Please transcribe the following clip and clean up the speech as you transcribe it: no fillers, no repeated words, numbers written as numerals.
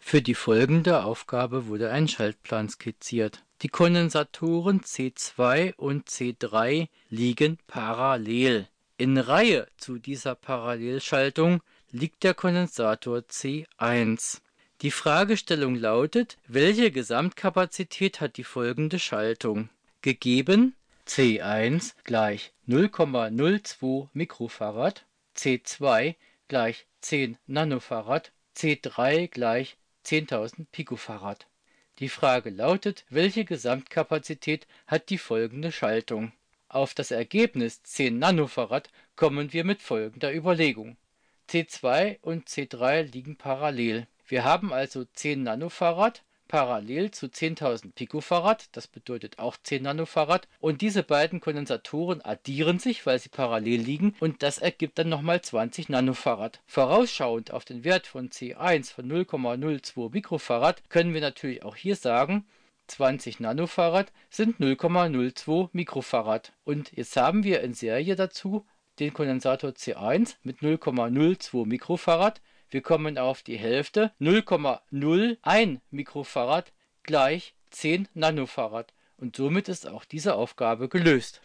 Für die folgende Aufgabe wurde ein Schaltplan skizziert. Die Kondensatoren C2 und C3 liegen parallel. In Reihe zu dieser Parallelschaltung liegt der Kondensator C1. Die Fragestellung lautet: Welche Gesamtkapazität hat die folgende Schaltung? Gegeben: C1 gleich 0,02 Mikrofarad, C2 gleich 10 Nanofarad, C3 gleich 10.000 Picofarad. Die Frage lautet: Welche Gesamtkapazität hat die folgende Schaltung? Auf das Ergebnis 10 Nanofarad kommen wir mit folgender Überlegung. C2 und C3 liegen parallel. Wir haben also 10 Nanofarad parallel zu 10.000 Picofarad, das bedeutet auch 10 Nanofarad, und diese beiden Kondensatoren addieren sich, weil sie parallel liegen, und das ergibt dann nochmal 20 Nanofarad. Vorausschauend auf den Wert von C1 von 0,02 Mikrofarad können wir natürlich auch hier sagen, 20 Nanofarad sind 0,02 Mikrofarad. Und jetzt haben wir in Serie dazu den Kondensator C1 mit 0,02 Mikrofarad. Wir kommen auf die Hälfte. 0,01 Mikrofarad gleich 10 Nanofarad. Und somit ist auch diese Aufgabe gelöst.